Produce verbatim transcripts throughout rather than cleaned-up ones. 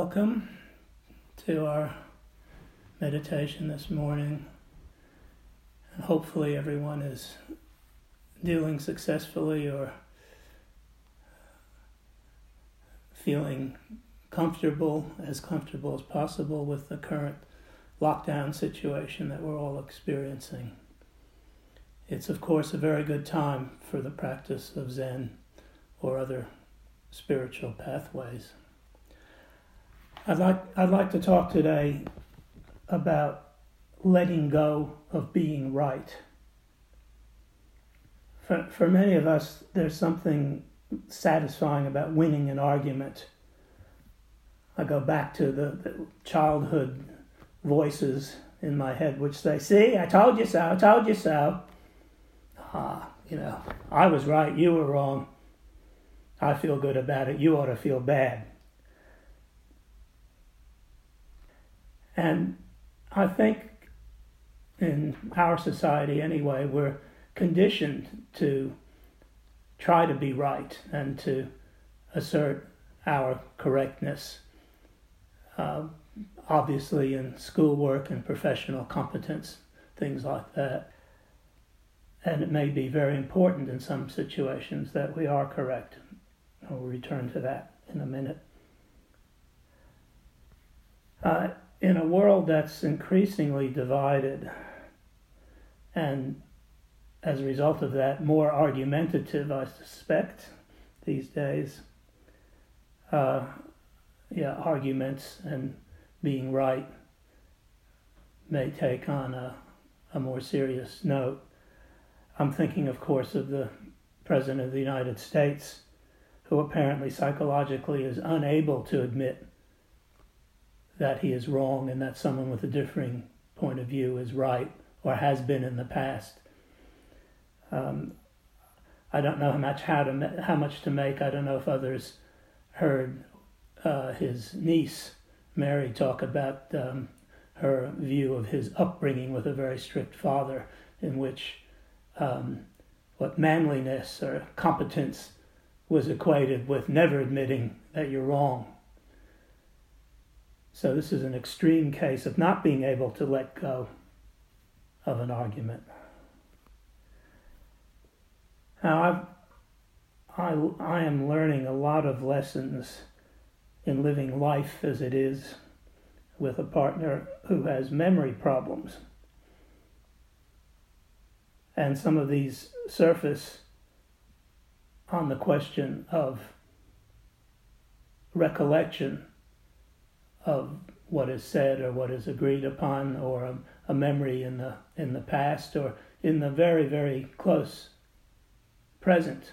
Welcome to our meditation this morning. And hopefully everyone is dealing successfully or feeling comfortable, as comfortable as possible with the current lockdown situation that we're all experiencing. It's of course a very good time for the practice of Zen or other spiritual pathways. I'd like I'd like to talk today about letting go of being right. For for many of us, there's something satisfying about winning an argument. I go back to the, the childhood voices in my head which say, "See, I told you so, I told you so." Ah, you know, I was right, you were wrong. I feel good about it, you ought to feel bad. And I think in our society anyway, we're conditioned to try to be right and to assert our correctness, uh, obviously in schoolwork and professional competence, things like that. And it may be very important in some situations that we are correct. I'll return to that in a minute. Uh, in a world that's increasingly divided, and as a result of that, more argumentative, I suspect, these days, uh, yeah, arguments and being right may take on a, a more serious note. I'm thinking, of course, of the President of the United States, who apparently psychologically is unable to admit that he is wrong and that someone with a differing point of view is right or has been in the past. Um, I don't know how much how to how much to make. I don't know if others heard uh, his niece Mary talk about um, her view of his upbringing with a very strict father, in which um, what manliness or competence was equated with never admitting that you're wrong. So this is an extreme case of not being able to let go of an argument. Now, I've, I, I am learning a lot of lessons in living life as it is with a partner who has memory problems. And some of these surface on the question of recollection of what is said or what is agreed upon, or a, a memory in the in the past or in the very, very close present.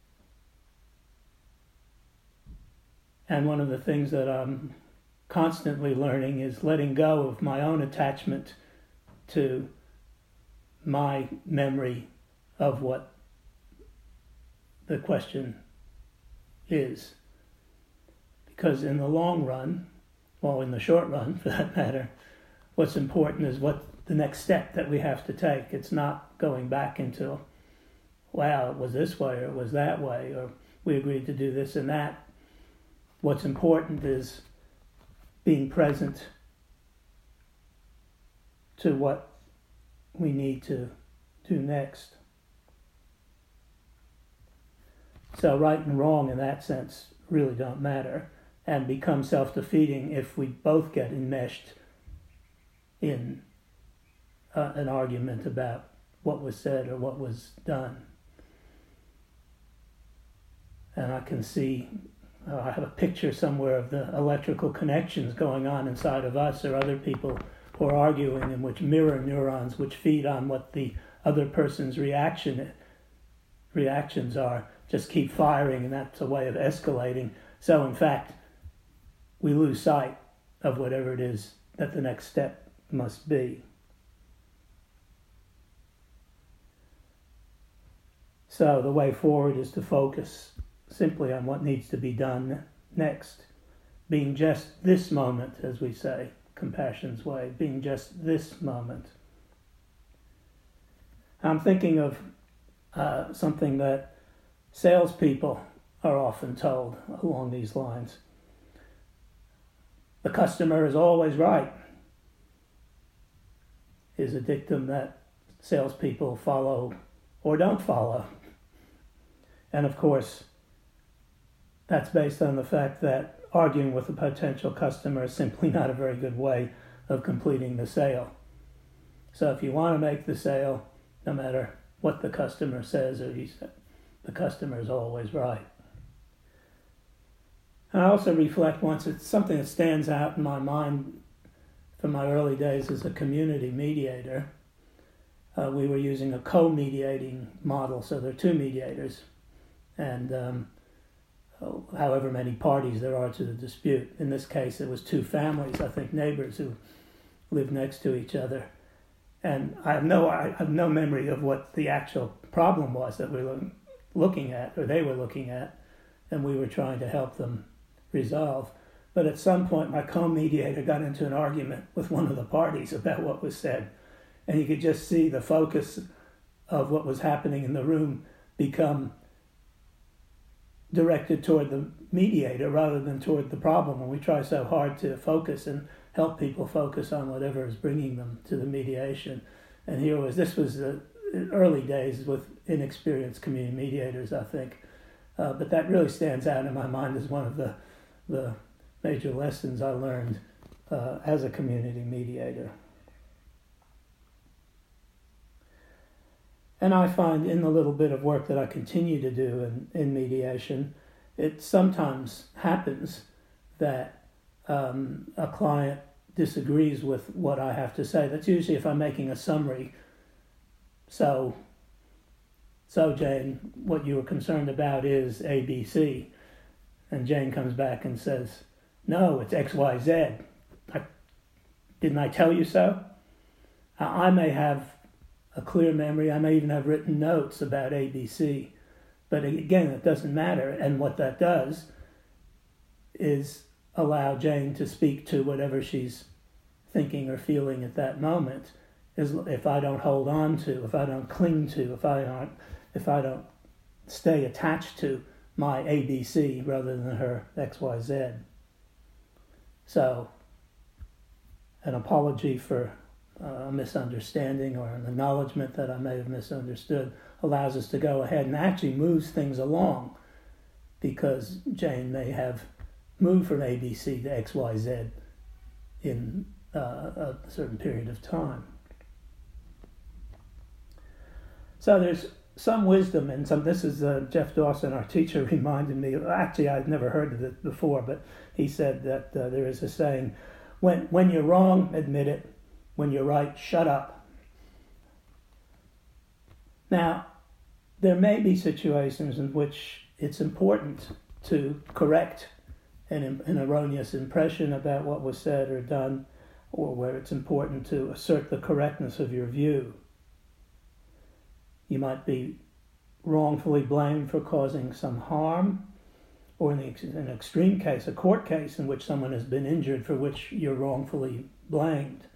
And one of the things that I'm constantly learning is letting go of my own attachment to my memory of what the question is. Because in the long run, well, in the short run for that matter, what's important is what the next step that we have to take. It's not going back into, wow, it was this way or it was that way, or we agreed to do this and that. What's important is being present to what we need to do next. So right and wrong in that sense really don't matter, and become self-defeating if we both get enmeshed in uh, an argument about what was said or what was done. And I can see, uh, I have a picture somewhere of the electrical connections going on inside of us or other people who are arguing, in which mirror neurons, which feed on what the other person's reaction reactions are, just keep firing, and that's a way of escalating. So in fact, we lose sight of whatever it is that the next step must be. So the way forward is to focus simply on what needs to be done next, being just this moment, as we say, compassion's way, being just this moment. I'm thinking of uh, something that salespeople are often told along these lines. the customer is always right is a dictum that salespeople follow or don't follow. And of course, that's based on the fact that arguing with a potential customer is simply not a very good way of completing the sale. So if you want to make the sale, no matter what the customer says or he said, the customer is always right. And I also reflect once, it's something that stands out in my mind from my early days as a community mediator. Uh, we were using a co-mediating model, so there are two mediators, and um, however many parties there are to the dispute. In this case, it was two families, I think neighbors who lived next to each other. And I have no I have no memory of what the actual problem was that we were looking at, or they were looking at, and we were trying to help them resolve. But at some point, my co-mediator got into an argument with one of the parties about what was said, and you could just see the focus of what was happening in the room become directed toward the mediator rather than toward the problem. And we try so hard to focus and help people focus on whatever is bringing them to the mediation. And here was, this was the early days with inexperienced community mediators, I think. Uh, but that really stands out in my mind as one of the, the major lessons I learned uh, as a community mediator. And I find in the little bit of work that I continue to do in, in mediation, it sometimes happens that um, a client disagrees with what I have to say. That's usually if I'm making a summary. So, so Jane, what you were concerned about is A B C. And Jane comes back and says, no, it's X Y Z. I, didn't I tell you so? I may have a clear memory. I may even have written notes about A B C. But again, it doesn't matter. And what that does is allow Jane to speak to whatever she's thinking or feeling at that moment. Is if I don't hold on to, if I don't cling to, if I don't, if I don't stay attached to my A B C rather than her X Y Z. So, an apology for a misunderstanding or an acknowledgement that I may have misunderstood allows us to go ahead and actually moves things along, because Jane may have moved from A B C to X Y Z in uh, a certain period of time. So there's some wisdom in some. This is uh, Jeff Dawson, our teacher, reminded me. Actually, I'd never heard of it before, but he said that uh, there is a saying: "When when you're wrong, admit it. When you're right, shut up." Now, there may be situations in which it's important to correct an, an erroneous impression about what was said or done, or where it's important to assert the correctness of your view. You might be wrongfully blamed for causing some harm, or in, the, in an extreme case, a court case in which someone has been injured for which you're wrongfully blamed.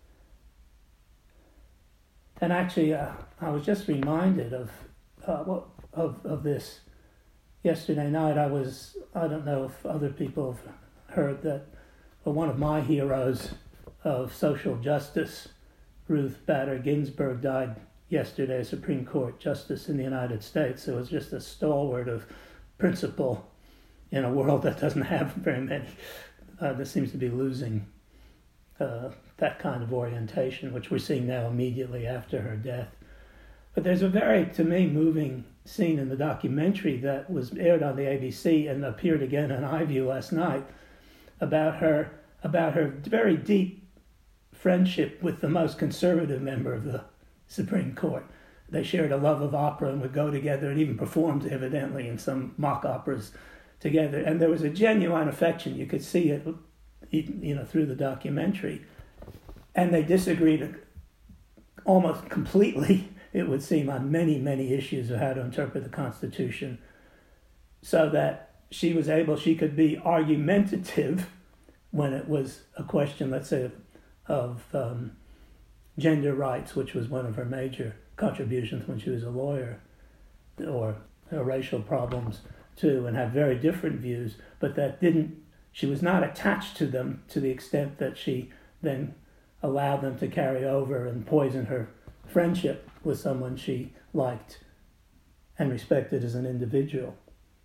And actually, uh, I was just reminded of, uh, of of this yesterday night. I was, I don't know if other people have heard that, but one of my heroes of social justice, Ruth Bader Ginsburg, died yesterday, Supreme Court Justice in the United States. It was just a stalwart of principle in a world that doesn't have very many, uh, that seems to be losing uh, that kind of orientation, which we're seeing now immediately after her death. But there's a very, to me, moving scene in the documentary that was aired on the A B C and appeared again on iView last night about her, about her very deep friendship with the most conservative member of the Supreme Court. They shared a love of opera and would go together and even performed evidently in some mock operas together. And there was a genuine affection. You could see it, you know, through the documentary. And they disagreed almost completely, it would seem, on many, many issues of how to interpret the Constitution, so that she was able, she could be argumentative when it was a question, let's say, of um, gender rights, which was one of her major contributions when she was a lawyer, or her racial problems too, and have very different views, but that didn't she was not attached to them to the extent that she then allowed them to carry over and poison her friendship with someone she liked and respected as an individual.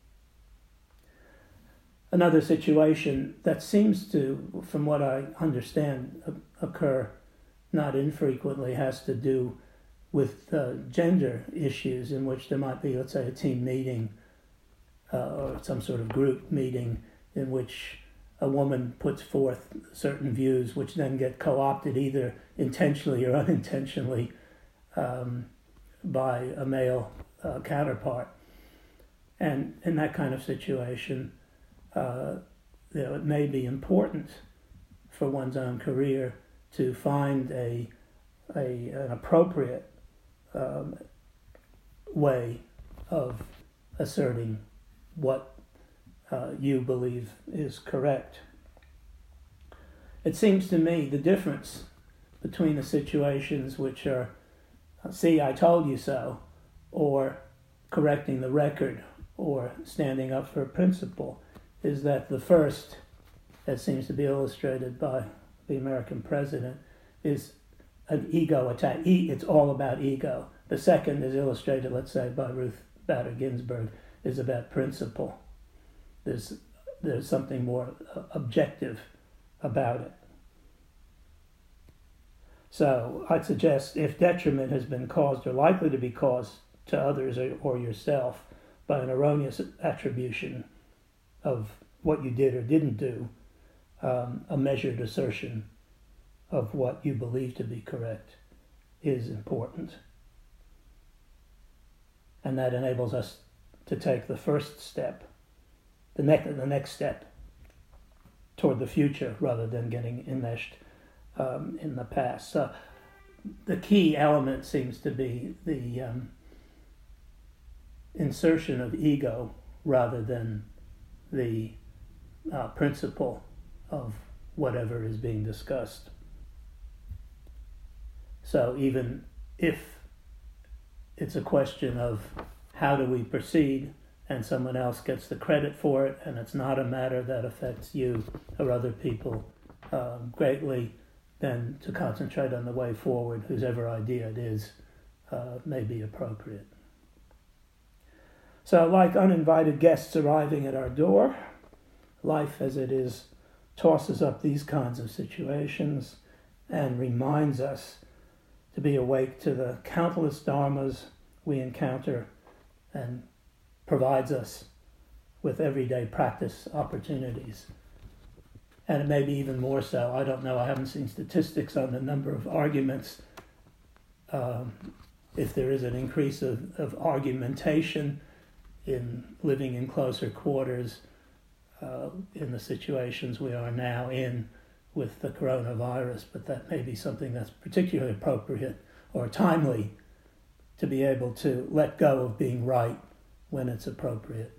Another situation that seems to, from what I understand, occur not infrequently has to do with uh, gender issues, in which there might be, let's say, a team meeting uh, or some sort of group meeting in which a woman puts forth certain views which then get co-opted either intentionally or unintentionally um, by a male uh, counterpart. And in that kind of situation, uh, you know, it may be important for one's own career to find a, a an appropriate um, way of asserting what uh, you believe is correct. It seems to me the difference between the situations which are, see, I told you so, or correcting the record, or standing up for a principle, is that the first, as seems to be illustrated by the American president, is an ego attack. E, it's all about ego. The second is illustrated, let's say, by Ruth Bader Ginsburg, is about principle. There's, there's something more objective about it. So I'd suggest if detriment has been caused or likely to be caused to others or, or yourself by an erroneous attribution of what you did or didn't do, um, a measured assertion of what you believe to be correct is important. And that enables us to take the first step, the next, the next step toward the future rather than getting enmeshed um, in the past. So the key element seems to be the um, insertion of ego rather than the uh, principle of whatever is being discussed. So even if it's a question of how do we proceed and someone else gets the credit for it and it's not a matter that affects you or other people um, greatly, then to concentrate on the way forward, whosever idea it is, uh, may be appropriate. So like uninvited guests arriving at our door, life as it is tosses up these kinds of situations and reminds us to be awake to the countless dharmas we encounter and provides us with everyday practice opportunities. And it may be even more so. I don't know. I haven't seen statistics on the number of arguments. Um, if there is an increase of, of argumentation in living in closer quarters uh, in the situations we are now in with the coronavirus, but that may be something that's particularly appropriate or timely to be able to let go of being right when it's appropriate.